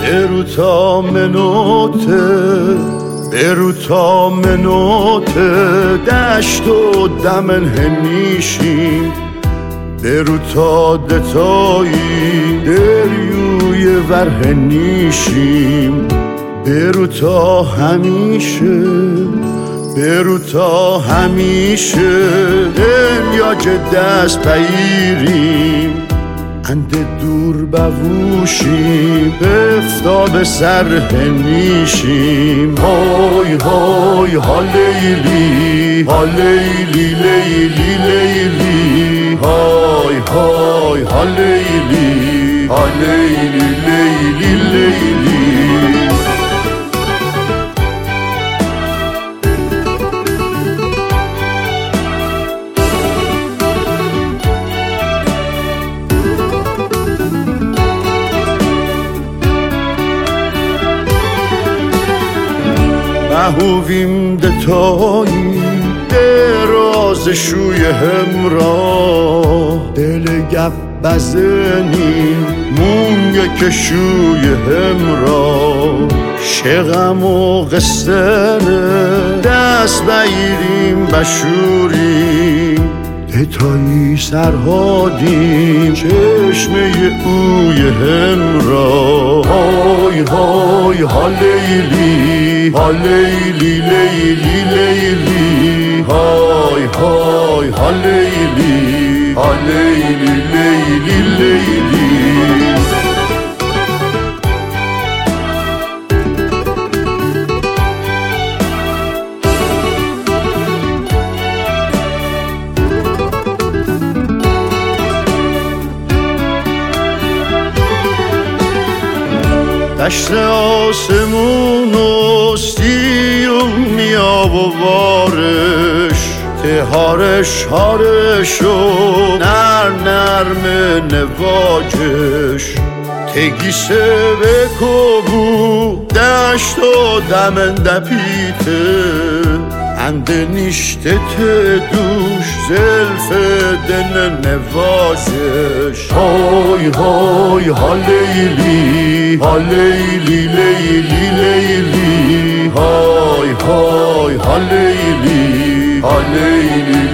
بروتا منوته دشت و دمن هنیشیم بروتا دتایی دریوی ور هنیشیم بروتا همیشه دنیا که دست پیریم انده دور بوشیم بفتاب سر هنیشیم های های ها لیلی ها لیلی لیلی لیلی های های ها لیلی ها لیلی لیلی لیلی محویم دتایی دراز شوی همراه دل گپ بزنیم مونگه که شوی همراه شغم و قصره دست بگیریم بشوریم دتایی سرهادیم چشمه اوی همراه های های ها لیلی ها لیلی لیلی لیلی های های ها لیلی ها لیلی لیلی لیلی دشت آسمون و سیوم میاب و بارش تهارش هارش و نرم نواجش تگیسه بکبو دشت و دمنده پیته انده نیشته دوش زلف دن نوازش های های ها لیلی ها لیلی لیلی لیلی های های ها لیلی ها لیلی